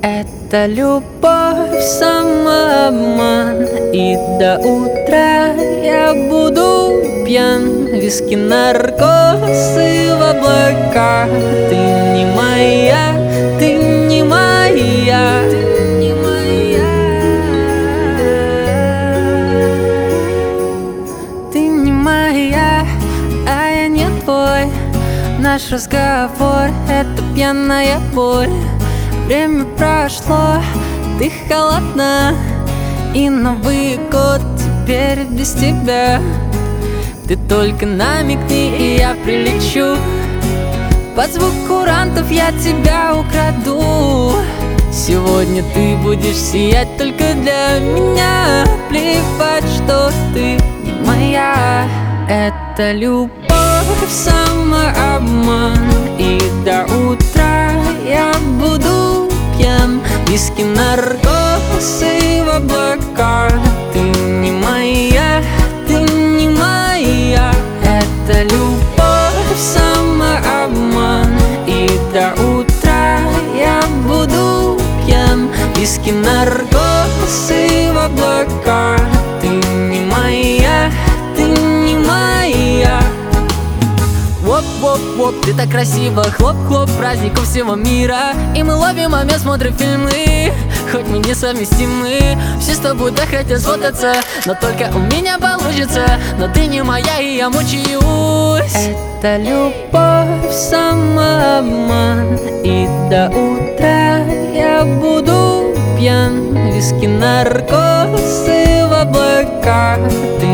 Это любовь, самообман, и до утра я буду пьян. Виски, наркоз и в облака. Ты не моя, ты не моя, ты не моя. Ты не моя, а я не твой. Наш разговор — это пьяная боль. Время прошло, ты холодна, и Новый год теперь без тебя. Ты только намекни, и я прилечу. Под звук курантов я тебя украду. Сегодня ты будешь сиять только для меня. Плевать, что ты не моя. Это любовь, самообман, и до утра я буду пьян. Виски, наркоз и в облака. Ты не моя, ты не моя. Это любовь, самообман, и до утра я буду пьян. Виски, наркоз и в облака. Ты не моя, ты не моя. Воп-воп-воп, ты так красиво, хлоп-хлоп, праздников всего мира. И мы ловим момент, смотрим фильмы, хоть мы несовместимы. Все с тобой так хотят сфотаться, но только у меня получится. Но ты не моя, и я мучаюсь. Это любовь, самообман, и до утра я буду пьян. Виски, наркоз и в облака. Ты